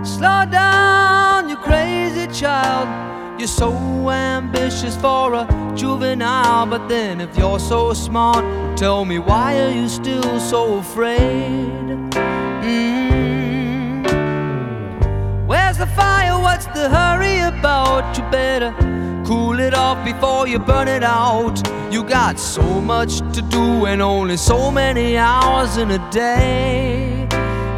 Slow down, you crazy child. You're so ambitious for a juvenile. But then if you're so smart, tell me, why are you still so afraid? Where's the fire? What's the hurry about? You better cool it off before you burn it out. You got so much to do and only so many hours in a day.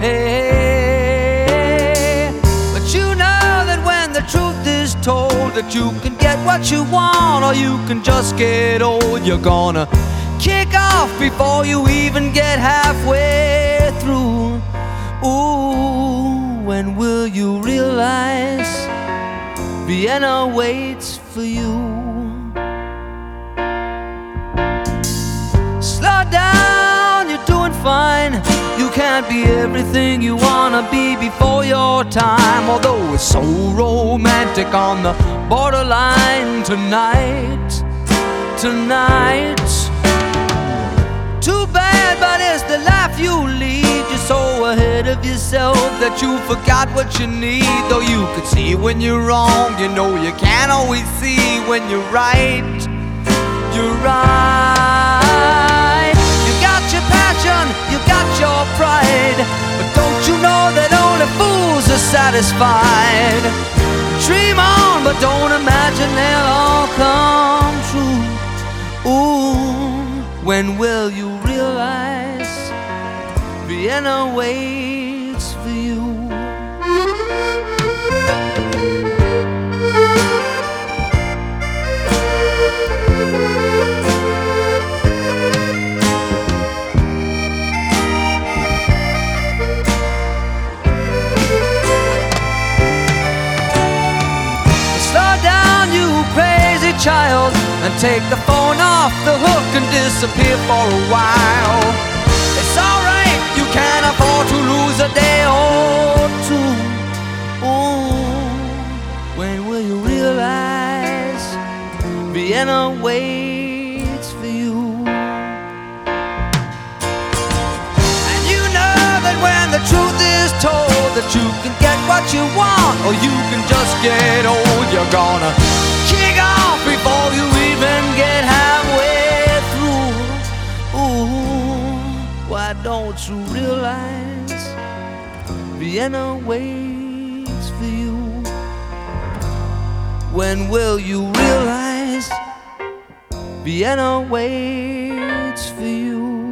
Hey, but you know that when the truth is told, that you can get what you want or you can just get old. You're gonna kick off before you even get halfway through. Ooh, when will you realize Vienna waits for you? Slow down, you're doing fine. You can't be everything you wanna be before your time. Although it's so romantic on the borderline tonight. Too bad, but it's the life you lead. You're so ahead of yourself that you forgot what you need. Though you could see when you're wrong, you know you can't always see when you're right. You're right. You got your passion, you got your pride, but don't you know that only fools are satisfied? Dream on, but don't imagine they'll all come true. Ooh, when will you realize Vienna waits for you? Slow down, you crazy child, and take the phone off the hook and disappear for a while. It's alright, you can't afford to lose a day or two. Ooh, when will you realize Vienna waits for you? And you know that when the truth is told, that you can get what you want or you can just get old. You're gonna kick off before you even get halfway through. Ooh, why don't you realize Vienna waits for you? When will you realize Vienna waits for you?